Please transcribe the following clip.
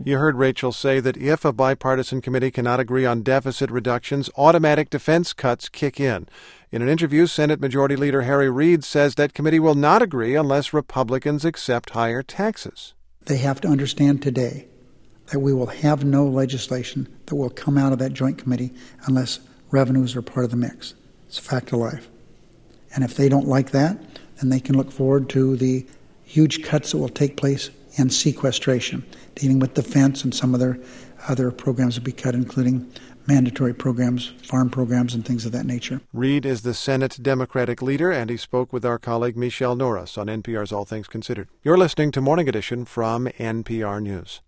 You heard Rachel say that if a bipartisan committee cannot agree on deficit reductions, automatic defense cuts kick in. In an interview, Senate Majority Leader Harry Reid says that committee will not agree unless Republicans accept higher taxes. They have to understand today that we will have no legislation that will come out of that joint committee unless revenues are part of the mix. It's a fact of life. And if they don't like that, then they can look forward to the huge cuts that will take place in sequestration, dealing with defense and some of their other programs will be cut, including mandatory programs, farm programs, and things of that nature. Reid is the Senate Democratic leader, and he spoke with our colleague Michelle Norris on NPR's All Things Considered. You're listening to Morning Edition from NPR News.